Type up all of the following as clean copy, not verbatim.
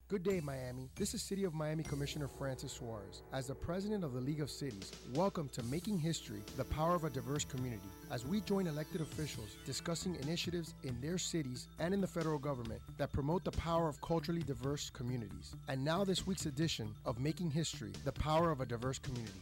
Good day, Miami. This is City of Miami Commissioner Francis Suarez. As the president of the League of Cities, welcome to Making History, the Power of a Diverse Community. As we join elected officials discussing initiatives in their cities and in the federal government that promote the power of culturally diverse communities. And now this week's edition of Making History, the Power of a Diverse Community.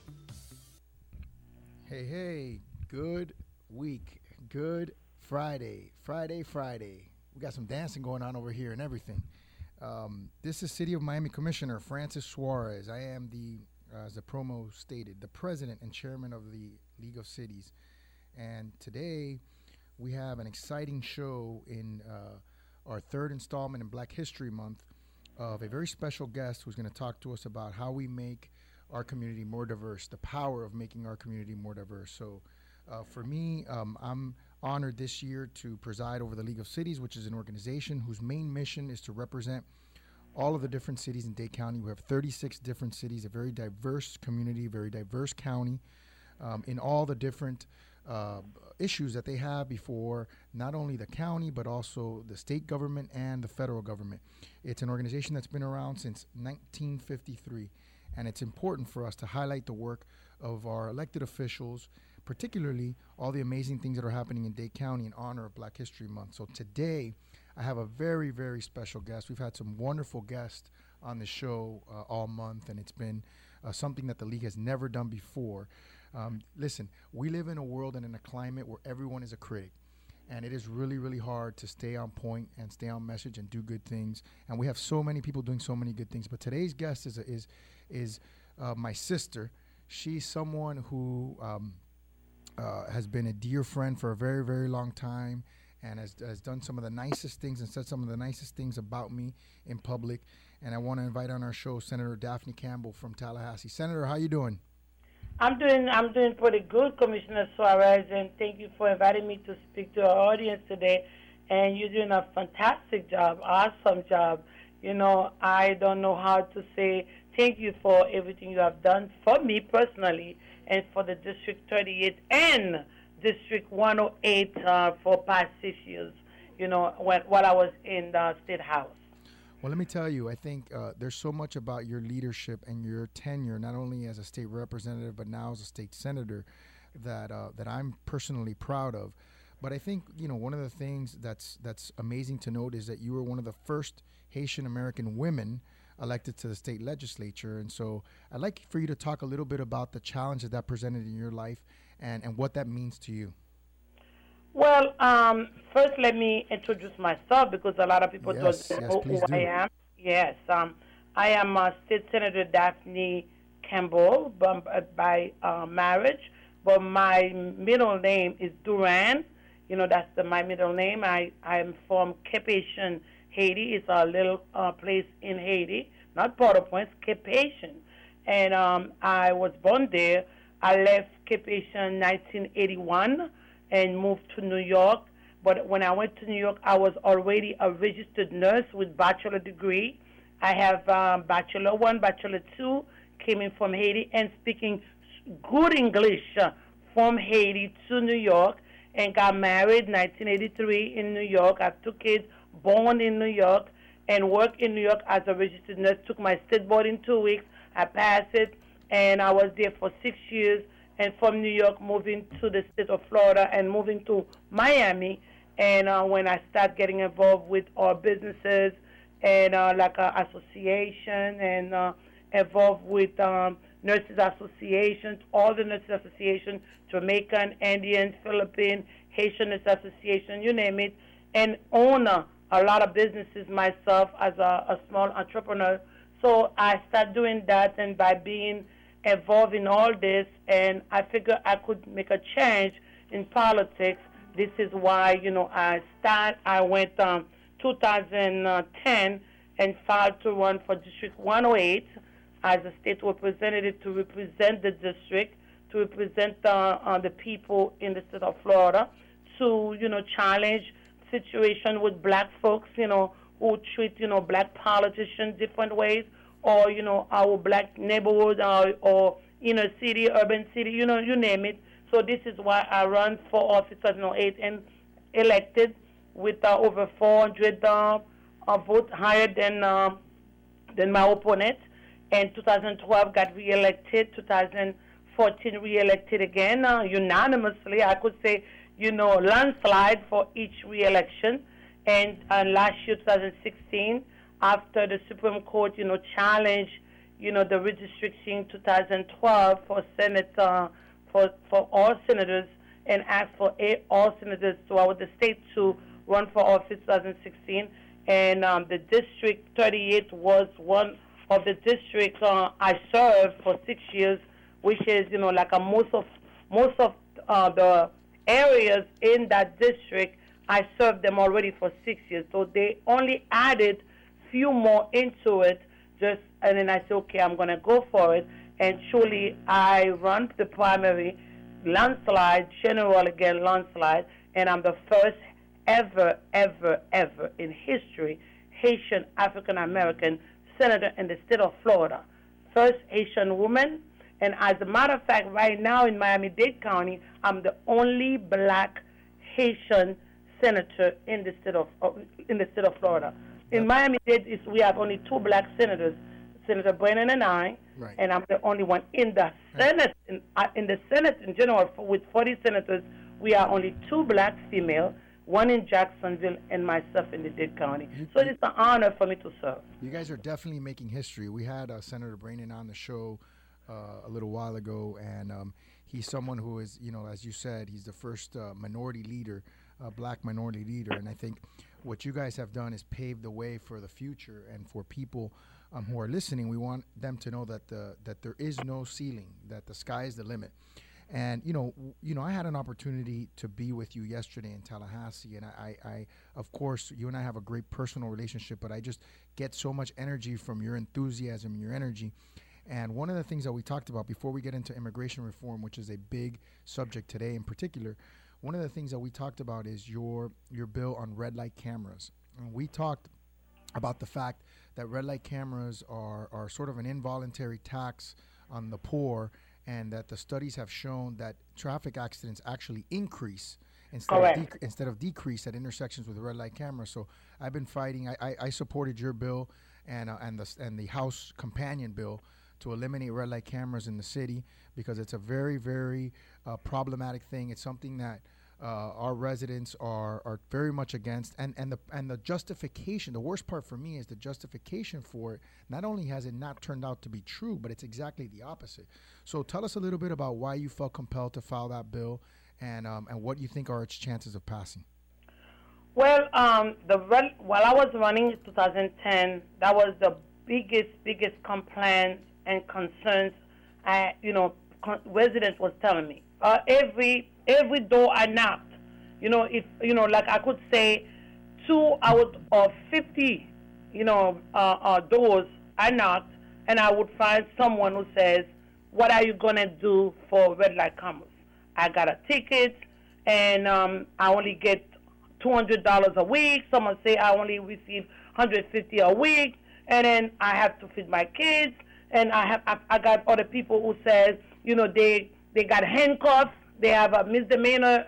Hey, good week. Good Friday. Friday. We got some dancing going on over here and everything. This is City of Miami Commissioner Francis Suarez. I am as the promo stated, the president and chairman of the League of Cities. And today we have an exciting show in our third installment in Black History Month of a very special guest who's going to talk to us about how we make our community more diverse, the power of making our community more diverse. So for me, I'm honored this year to preside over the League of Cities, which is an organization whose main mission is to represent all of the different cities in Dade County. We have 36 different cities, a very diverse community, very diverse county, in all the different issues that they have before not only the county, but also the state government and the federal government. It's an organization that's been around since 1953, and it's important for us to highlight the work of our elected officials, particularly all the amazing things that are happening in Dade County in honor of Black History Month. So today, I have a very, very special guest. We've had some wonderful guests on the show all month, and it's been something that the League has never done before. Listen, we live in a world and in a climate where everyone is a critic, and it is really, really hard to stay on point and stay on message and do good things. And we have so many people doing so many good things. But today's guest is my sister. She's someone who has been a dear friend for a very, very long time, and has done some of the nicest things and said some of the nicest things about me in public. And I want to invite on our show Senator Daphne Campbell from Tallahassee. Senator, how you doing? I'm doing pretty good, Commissioner Suarez, and thank you for inviting me to speak to our audience today. And you're doing a fantastic job, awesome job. You know, I don't know how to say thank you for everything you have done for me personally, and for the District 38 and District 108 for past 6 years, you know, while I was in the State House. Well, let me tell you, I think there's so much about your leadership and your tenure, not only as a state representative, but now as a state senator, that I'm personally proud of. But I think, you know, one of the things that's amazing to note is that you were one of the first Haitian American women elected to the state legislature. And so I'd like for you to talk a little bit about the challenges that presented in your life and what that means to you. Well, first let me introduce myself, because a lot of people don't know who I am. Yes, I am State Senator Daphne Campbell by marriage, but my middle name is Duran. You know, that's my middle name. I am from Cap-Haïtien, Haiti. It's a little place in Haiti, not Port-au-Prince, Cap-Haïtien. And I was born there. I left Cap-Haïtien in 1981 and moved to New York. But when I went to New York, I was already a registered nurse with bachelor degree. I have Bachelor 1, Bachelor 2, came in from Haiti and speaking good English from Haiti to New York, and got married in 1983 in New York. I have 2 kids born in New York, and worked in New York as a registered nurse. Took my state board in 2 weeks. I passed it, and I was there for 6 years. And from New York, moving to the state of Florida and moving to Miami. And when I start getting involved with our businesses and like association and involved with nurses associations, all the nurses associations, Jamaican, Indian, Philippine, Haitian Nurses Association, you name it, and own a lot of businesses myself as a small entrepreneur. So I started doing that, and by being involved in all this, and I figured I could make a change in politics. This is why, you know, I went 2010 and filed to run for District 108 as a state representative to represent the district, to represent the people in the state of Florida, to, you know, challenge situation with black folks, you know, who treat, you know, black politicians different ways, or, you know, our black neighborhood or inner city, urban city, you know, you name it. So this is why I run for office at 8 and elected with over 400 votes, higher than Then my opponent in 2012 got reelected. 2014 reelected again unanimously. I could say, landslide for each reelection. And last year, 2016, after the Supreme Court, challenged, the redistricting 2012 for Senate, for all senators, and asked for all senators throughout the state to run for office 2016. And the District 38 was one of the districts I served for 6 years, which is, like most of the areas in that district, I served them already for 6 years. So they only added few more into it, and then I said, okay, I'm going to go for it. And surely I run the primary, landslide, general again, landslide, and I'm the first ever in history Haitian African-American senator in the state of Florida. First Haitian woman. And as a matter of fact, right now in Miami-Dade County, I'm the only black Haitian senator in the state of Florida. In Miami-Dade, we have only 2 black senators, Senator Brennan and I, right. And I'm the only one in the Senate. In the Senate in general, with 40 senators, we are only 2 black female, one in Jacksonville and myself in the Dade County. So it's an honor for me to serve. You guys are definitely making history. We had Senator Brennan on the show a little while ago, and he's someone who is, as you said, he's the first minority leader, black minority leader, and I think what you guys have done is pave the way for the future, and for people who are listening, we want them to know that that there is no ceiling, that the sky is the limit. And I had an opportunity to be with you yesterday in Tallahassee, and I of course, you and I have a great personal relationship, but I just get so much energy from your enthusiasm, your energy. And one of the things that we talked about before we get into immigration reform, which is a big subject today in particular, one of the things that we talked about is your bill on red light cameras. And we talked about the fact that red light cameras are sort of an involuntary tax on the poor, and that the studies have shown that traffic accidents actually increase instead of decrease at intersections with red light cameras. So I've been fighting. I supported your bill and the House companion bill to eliminate red light cameras in the city, because it's a very, very problematic thing. It's something that our residents are very much against, and the justification. The worst part for me is the justification for it. Not only has it not turned out to be true, but it's exactly the opposite. So tell us a little bit about why you felt compelled to file that bill, and what you think are its chances of passing. Well, while I was running in 2010, that was the biggest complaint and concerns. Residents was telling me every door I knocked, if like I could say 2 out of 50, doors I knocked, and I would find someone who says, "What are you gonna do for red light cameras? I got a ticket, and I only get $200 a week. Someone say I only receive $150 a week, and then I have to feed my kids." And I got other people who says, they got handcuffed. They have a misdemeanor.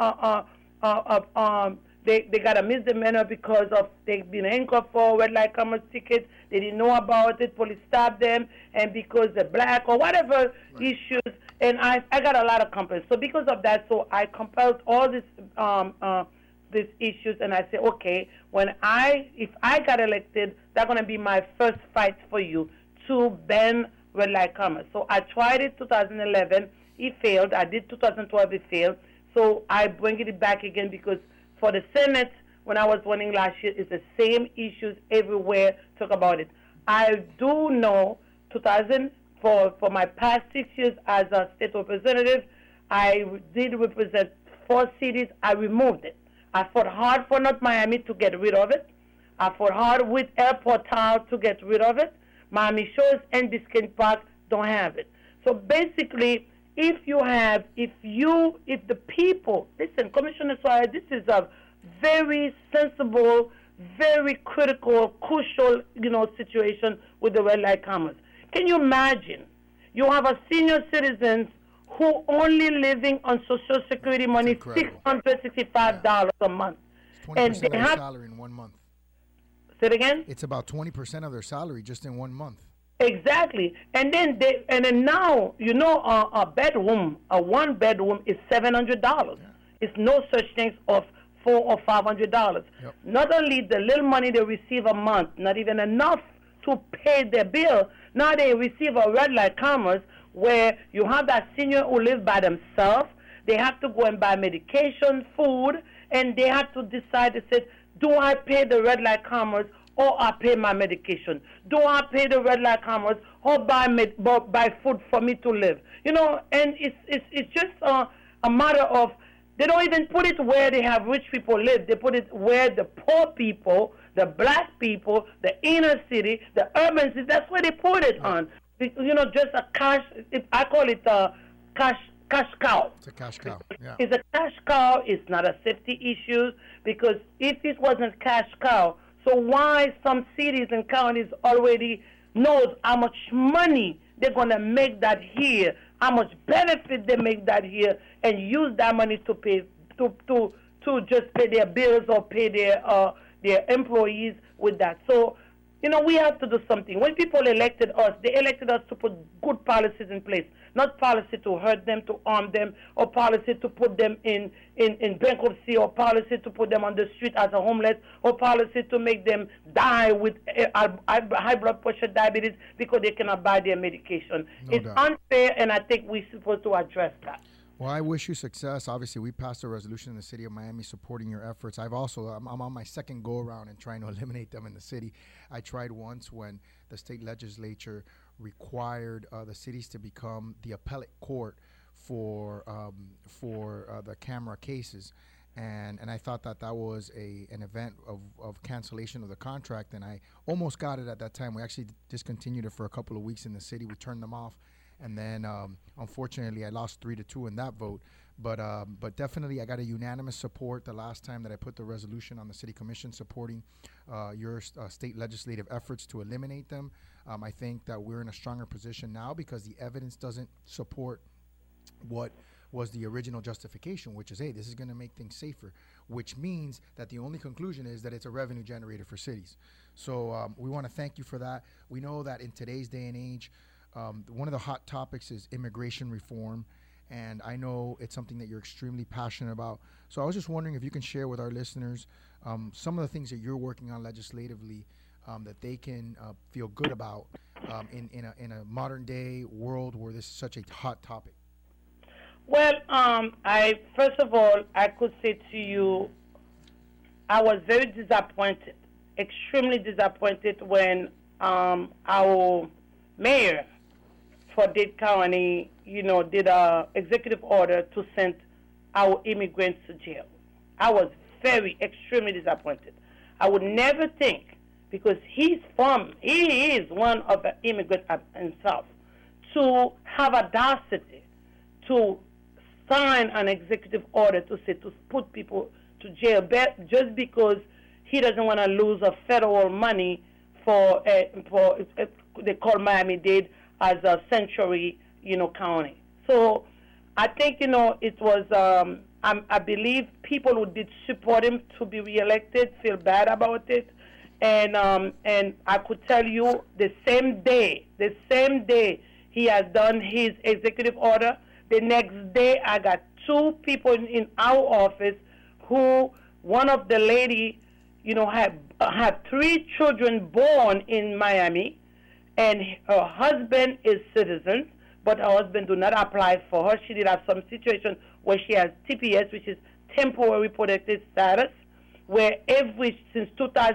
They got a misdemeanor because of they've been handcuffed for red light camera tickets. They didn't know about it. Police stopped them, and because they're black or whatever issues. And I got a lot of complaints. So because of that, so I compiled all these issues, and I said, okay, if I got elected, that's gonna be my first fight for you to ban red light cameras. So I tried it 2011, it failed. I did 2012, it failed. So I bring it back again, because for the Senate, when I was running last year, it's the same issues everywhere, talk about it. I do know for my past 6 years as a state representative, I did represent 4 cities. I removed it. I fought hard for North Miami to get rid of it. I fought hard with Airport Town to get rid of it. Miami Shores and Biscayne Park don't have it. So basically, if the people, listen, Commissioner Suarez, this is a very sensible, very critical, crucial, situation with the red light cameras. Can you imagine? You have a senior citizen who only living on Social Security money, $665 a month. 20% of their salary in 1 month. Say it again? It's about 20% of their salary just in 1 month. Exactly. And then now, a bedroom, a one bedroom is $700. Yeah. It's no such thing of $400 or $500. Yep. Not only the little money they receive a month, not even enough to pay their bill. Now they receive a red light commerce where you have that senior who live by themselves. They have to go and buy medication, food, and they have to decide to say, do I pay the red light commerce or I pay my medication? Do I pay the red light commerce or buy food for me to live? And it's just a matter of, they don't even put it where they have rich people live. They put it where the poor people, the black people, the inner city, the urban city, that's where they put it on. Just a cash, I call it a cash cow. It's a cash cow, yeah. It's a cash cow. It's not a safety issue, because if it wasn't cash cow, so why some cities and counties already knows how much money they're going to make that here, how much benefit they make that here, and use that money to pay to just pay their bills or pay their employees with that. So, we have to do something. When people elected us, they elected us to put good policies in place, not policy to hurt them, to harm them, or policy to put them in bankruptcy, or policy to put them on the street as a homeless, or policy to make them die with high blood pressure, diabetes, because they cannot buy their medication. It's unfair, and I think we're supposed to address that. Well, I wish you success. Obviously, we passed a resolution in the city of Miami supporting your efforts. I'm on my second go-around and trying to eliminate them in the city. I tried once when the state legislature required the cities to become the appellate court for the camera cases. And I thought that was an event of cancellation of the contract, and I almost got it at that time. We actually discontinued it for a couple of weeks in the city. We turned them off. And then, unfortunately, I lost 3-2 in that vote. But definitely, I got a unanimous support the last time that I put the resolution on the city commission supporting your state legislative efforts to eliminate them. I think that we're in a stronger position now because the evidence doesn't support what was the original justification, which is, hey, this is going to make things safer, which means that the only conclusion is that it's a revenue generator for cities. So we want to thank you for that. We know that in today's day and age, one of the hot topics is immigration reform, and I know it's something that you're extremely passionate about. So I was just wondering if you can share with our listeners some of the things that you're working on legislatively that they can feel good about in a modern day world where this is such a hot topic. Well, first of all, I could say to you, I was very disappointed, extremely disappointed when our mayor for Dade County, did a executive order to send our immigrants to jail. I was extremely disappointed. I would never think, because he is one of the immigrants himself, to have audacity to sign an executive order to put people to jail just because he doesn't want to lose a federal money for they call Miami-Dade as a sanctuary, county. So I think, it was, I believe people who did support him to be reelected feel bad about it. And I could tell you the same day he has done his executive order, the next day I got two people in our office who, one of the lady, had 3 children born in Miami, and her husband is citizen, but her husband do not apply for her. She did have some situation where she has TPS, which is temporary protected status, where since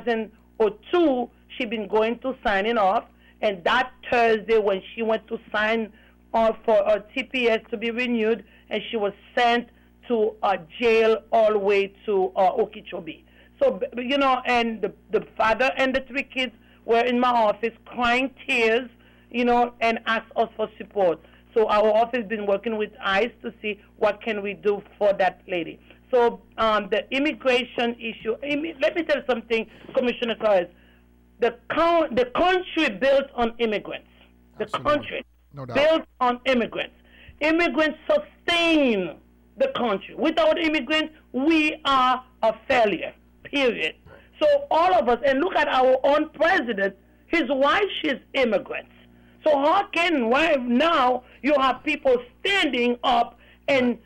2002, she been going to signing off, and that Thursday when she went to sign off for her TPS to be renewed, and she was sent to a jail all the way to Okeechobee. So, and the father and the 3 kids were in my office crying tears, and asked us for support. So our office has been working with ICE to see what can we do for that lady. So the immigration issue, let me tell you something, Commissioner Torres. The country built on immigrants. The country built on immigrants. Immigrants sustain the country. Without immigrants, we are a failure, period. So all of us, and look at our own president, his wife, she's immigrants. So how can now you have people standing up and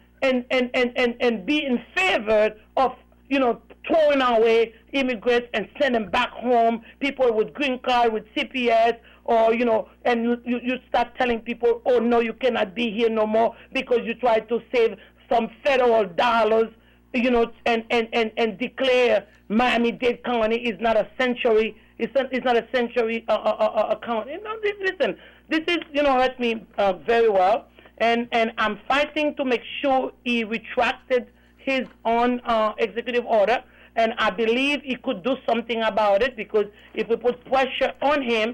be in favor of, throwing away immigrants and send them back home, people with green card, with CPS, or, and you start telling people, oh, no, you cannot be here no more because you tried to save some federal dollars, and declare Miami-Dade County is not a sanctuary. It's not a sanctuary county. Listen, this is, hurt me very well. And I'm fighting to make sure he retracted his own executive order. And I believe he could do something about it, because if we put pressure on him,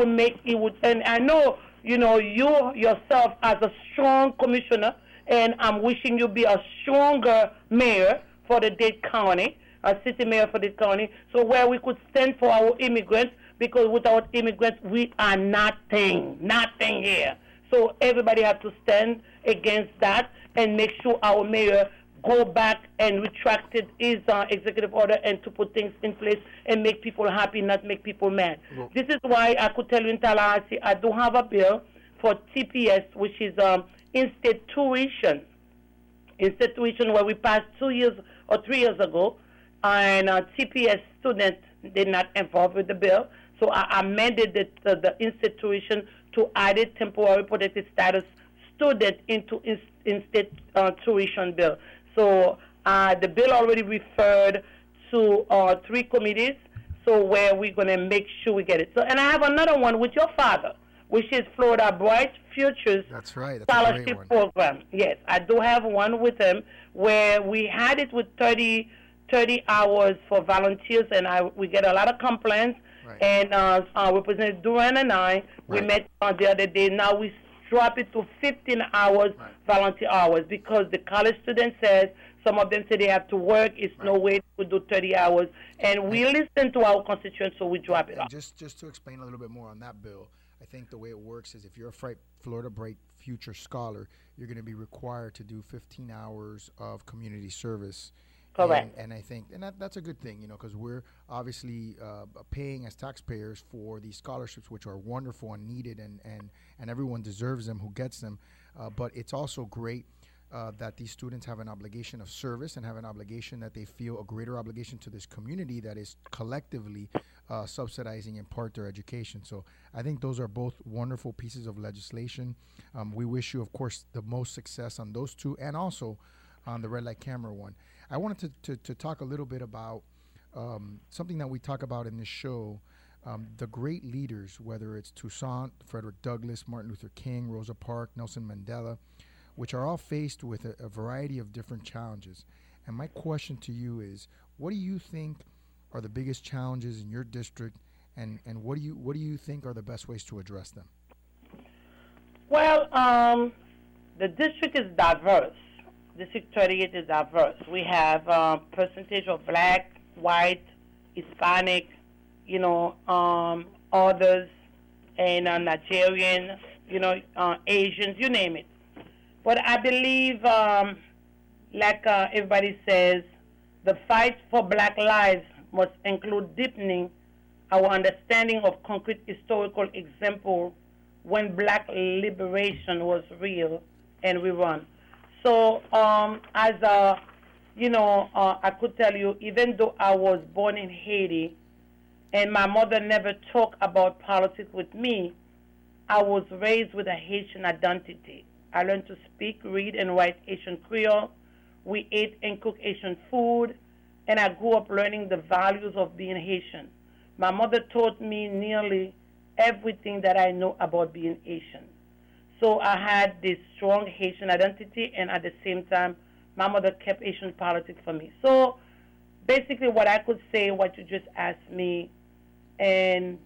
and I know, you yourself as a strong commissioner, and I'm wishing you be a stronger mayor for the Dade County, a city mayor for Dade County, so where we could stand for our immigrants, because without immigrants, we are nothing here. So everybody has to stand against that and make sure our mayor go back and retracted his executive order, and to put things in place and make people happy, not make people mad. Well, this is why I could tell you in Tallahassee, I do have a bill for TPS, which is in-state tuition. In-state tuition, where we passed 2 years or 3 years ago, and TPS students did not involve with the bill. So I amended the in-state tuition to add a temporary protected status student into in-state tuition bill. So the bill already referred to 3 committees, so where we're going to make sure we get it. So, and I have another one with your father, which is Florida Bright Futures. That's right. That's scholarship program. Yes, I do have one with him where we had it with 30 hours for volunteers, and we get a lot of complaints. Right. And Representative Duran and I, we met the other day. Now we drop it to 15 hours volunteer hours, because the college student says, some of them say they have to work. It's no way to do 30 hours. And we listen to our constituents, so we drop it off. Just to explain a little bit more on that bill, I think the way it works is if you're a Florida Bright Future Scholar, you're going to be required to do 15 hours of community service. Correct. And I think, that's a good thing, because we're obviously paying as taxpayers for these scholarships, which are wonderful and needed, and everyone deserves them who gets them. But it's also great that these students have an obligation of service, and have an obligation that they feel a greater obligation to this community that is collectively subsidizing in part their education. So I think those are both wonderful pieces of legislation. We wish you, of course, the most success on those two, and also on the red light camera one. I wanted to talk a little bit about something that we talk about in this show, the great leaders, whether it's Toussaint, Frederick Douglass, Martin Luther King, Rosa Parks, Nelson Mandela, which are all faced with a variety of different challenges. And my question to you is, what do you think are the biggest challenges in your district, and what do you think are the best ways to address them? Well, the district is diverse. District 38 is diverse. We have a percentage of black, white, Hispanic, others, and Nigerian, Asians, you name it. But I believe, like everybody says, the fight for black lives must include deepening our understanding of concrete historical example when black liberation was real and we run. So, I could tell you, even though I was born in Haiti and my mother never talked about politics with me, I was raised with a Haitian identity. I learned to speak, read, and write Haitian Creole. We ate and cooked Haitian food, and I grew up learning the values of being Haitian. My mother taught me nearly everything that I know about being Haitian. So I had this strong Haitian identity, and at the same time, my mother kept Haitian politics for me. So basically what I could say, what you just asked me, and,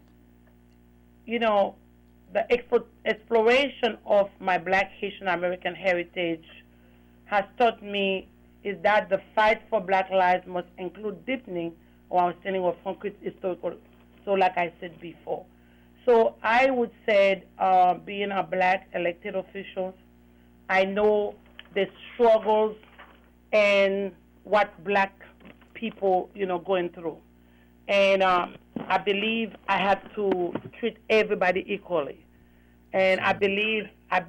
the exploration of my black Haitian American heritage has taught me is that the fight for black lives must include deepening our understanding of concrete historical, so like I said before. So I would say, being a black elected official, I know the struggles and what black people, going through. And I believe I have to treat everybody equally. And I believe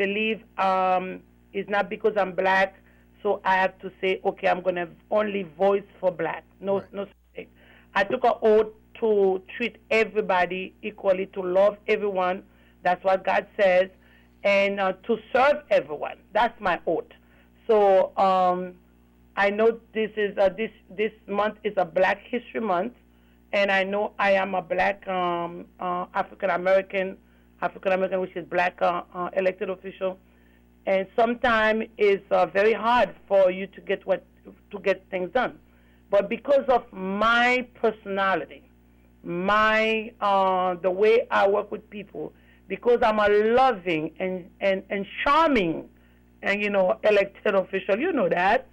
it's not because I'm black, so I have to say, okay, I'm going to only voice for black. No, right. No. I took an oath to treat everybody equally, to love everyone. That's what God says, and to serve everyone. That's my oath. So I know this is this month is a Black History Month, and I know I am a black African American, which is black elected official, and sometimes it's very hard for you to get things done. But because of my personality, my the way I work with people, because I'm a loving and charming and elected official, you know that.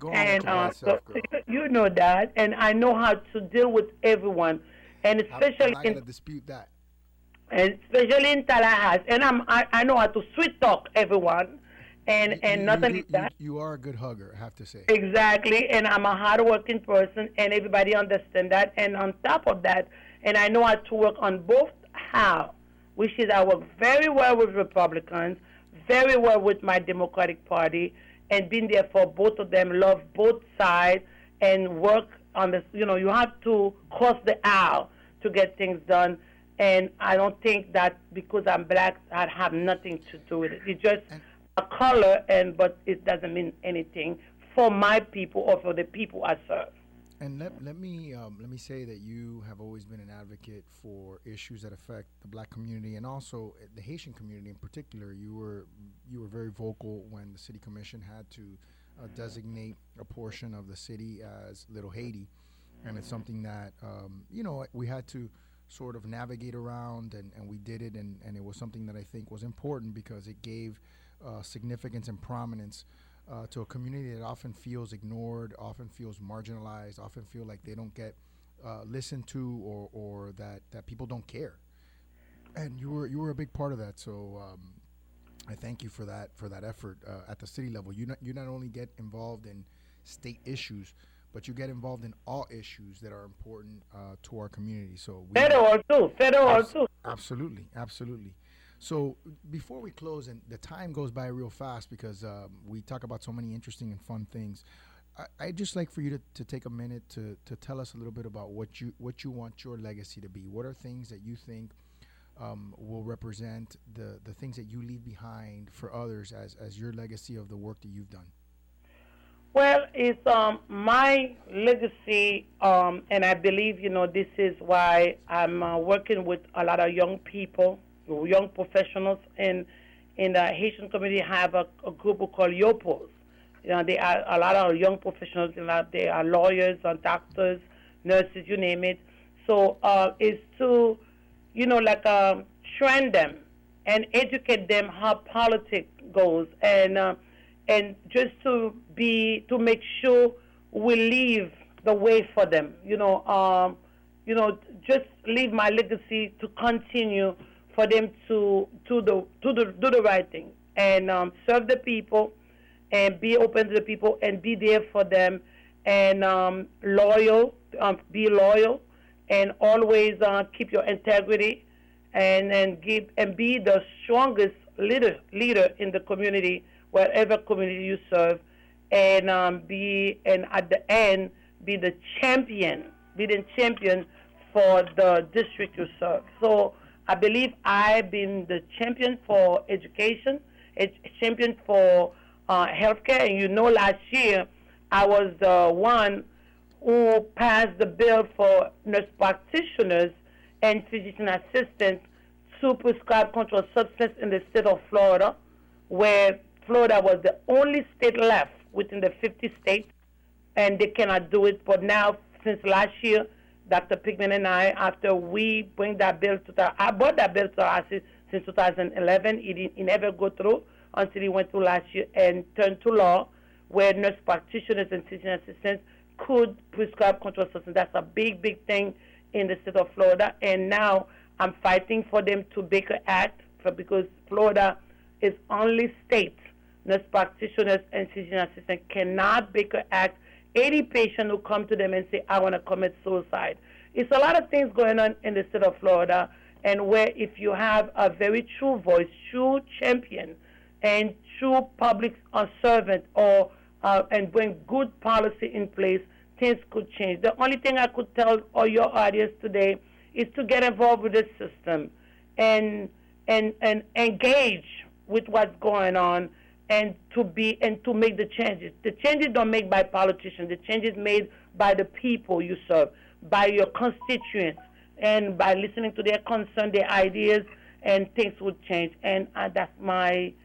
So you know that, and I know how to deal with everyone, and especially I'm not gonna dispute that. And especially in Tallahassee, and I know how to sweet talk everyone, and not only that. You are a good hugger, I have to say. Exactly, and I'm a hardworking person, and everybody understands that. And on top of that, and I know how to work on both halves, which is I work very well with Republicans, very well with my Democratic Party, and been there for both of them, love both sides, and work on this. You have to cross the aisle to get things done. And I don't think that because I'm black, I have nothing to do with it. It's just a color, but it doesn't mean anything for my people or for the people I serve. And let me say that you have always been an advocate for issues that affect the black community and also the Haitian community in particular. You were very vocal when the city commission had to designate a portion of the city as Little Haiti, and it's something that we had to sort of navigate around, and we did it, and it was something that I think was important because it gave significance and prominence to a community that often feels ignored, often feels marginalized, often feel like they don't get listened to, or that people don't care. And you were a big part of that. So I thank you for that effort at the city level. You not only get involved in state issues, but you get involved in all issues that are important to our community. So federal too. Absolutely. So before we close, and the time goes by real fast because we talk about so many interesting and fun things, I'd just like for you to take a minute to tell us a little bit about what you want your legacy to be. What are things that you think will represent the things that you leave behind for others as your legacy of the work that you've done? Well, it's my legacy, and I believe, this is why I'm working with a lot of young people, young professionals, and in the Haitian community have a group called YOPOs. They are a lot of young professionals. They are lawyers, doctors, nurses, you name it. So it's to, train them and educate them how politics goes, and just to make sure we leave the way for them. Just leave my legacy to continue for them to do the right thing and serve the people and be open to the people and be there for them and be loyal and always keep your integrity and be the strongest leader in the community, wherever community you serve, and at the end be the champion for the district you serve. So I believe I've been the champion for education, a champion for healthcare. And last year I was the one who passed the bill for nurse practitioners and physician assistants to prescribe controlled substance in the state of Florida, where Florida was the only state left within the 50 states, and they cannot do it. But now, since last year, Dr. Pigman and I, after we bring that bill I brought that bill to Tallahassee since 2011. It never go through until it went through last year and turned to law, where nurse practitioners and physician assistants could prescribe controlled substance. That's a big, big thing in the state of Florida. And now I'm fighting for them to Baker Act because Florida is only state nurse practitioners and physician assistants cannot Baker Act 80 patients who come to them and say, I want to commit suicide. It's a lot of things going on in the state of Florida, and where if you have a very true voice, true champion, and true public servant, or and bring good policy in place, things could change. The only thing I could tell all your audience today is to get involved with the system and engage with what's going on, and to make the changes. The changes don't made by politicians. The changes made by the people you serve, by your constituents, and by listening to their concern, their ideas, and things would change. And that's my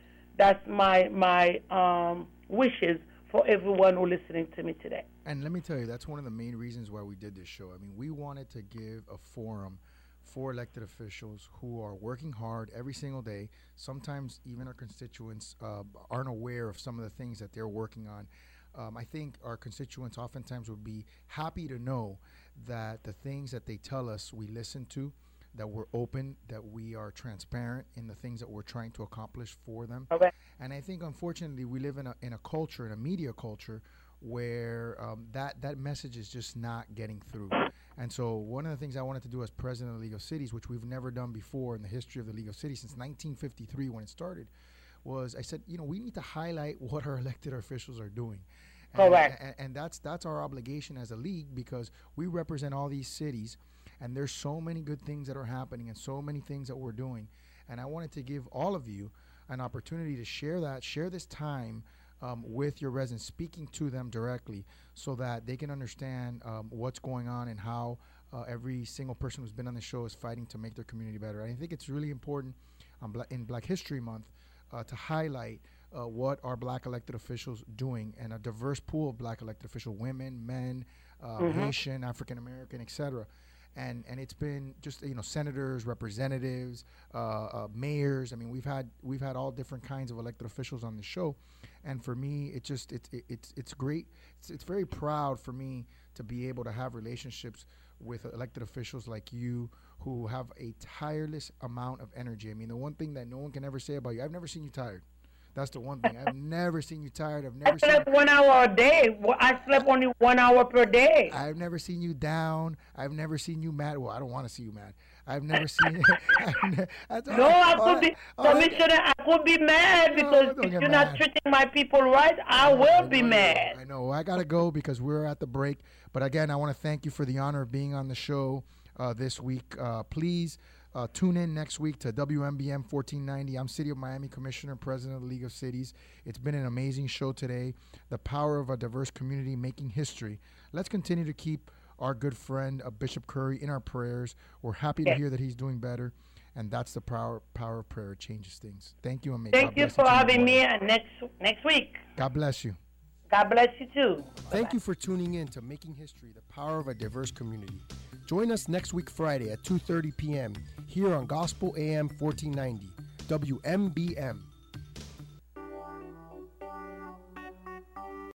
wishes for everyone who's listening to me today. And let me tell you, that's one of the main reasons why we did this show. I mean, we wanted to give a forum for elected officials who are working hard every single day. Sometimes even our constituents aren't aware of some of the things that they're working on. I think our constituents oftentimes would be happy to know that the things that they tell us we listen to, that we're open, that we are transparent in the things that we're trying to accomplish for them. Okay. And I think, unfortunately, we live in a culture, in a media culture, where that message is just not getting through. And so one of the things I wanted to do as president of the League of Cities, which we've never done before in the history of the League of Cities since 1953 when it started, was I said, we need to highlight what our elected officials are doing. Correct. And that's our obligation as a league, because we represent all these cities, and there's so many good things that are happening and so many things that we're doing. And I wanted to give all of you an opportunity to share this time with your residents, speaking to them directly, so that they can understand what's going on and how every single person who's been on the show is fighting to make their community better. I think it's really important in Black History Month to highlight what are Black elected officials doing, and a diverse pool of Black elected officials, women, men, Haitian, African American, etc. And it's been just senators, representatives, mayors. I mean, we've had all different kinds of elected officials on the show, and for me, it's great. It's very proud for me to be able to have relationships with elected officials like you, who have a tireless amount of energy. I mean, the one thing that no one can ever say about you, I've never seen you tired. That's the one thing. I've never seen you tired. I slept 1 hour a day. I slept only 1 hour per day. I've never seen you down. I've never seen you mad. Well, I don't want to see you mad. I've never seen Commissioner, I could be mad because if you're not treating my people right, I will be mad. I know. I got to go because we're at the break. But again, I want to thank you for the honor of being on the show this week. Please tune in next week to WMBM 1490. I'm City of Miami Commissioner, President of the League of Cities. It's been an amazing show today. The power of a diverse community making history. Let's continue to keep our good friend Bishop Curry in our prayers. We're happy to hear that he's doing better, and that's the power of prayer. It changes things. Thank you, and thank you for having me next week. God bless you. God bless you too. Thank you for tuning in to Making History, the power of a diverse community. Join us next week Friday at 2:30 p.m. here on Gospel AM 1490, WMBM.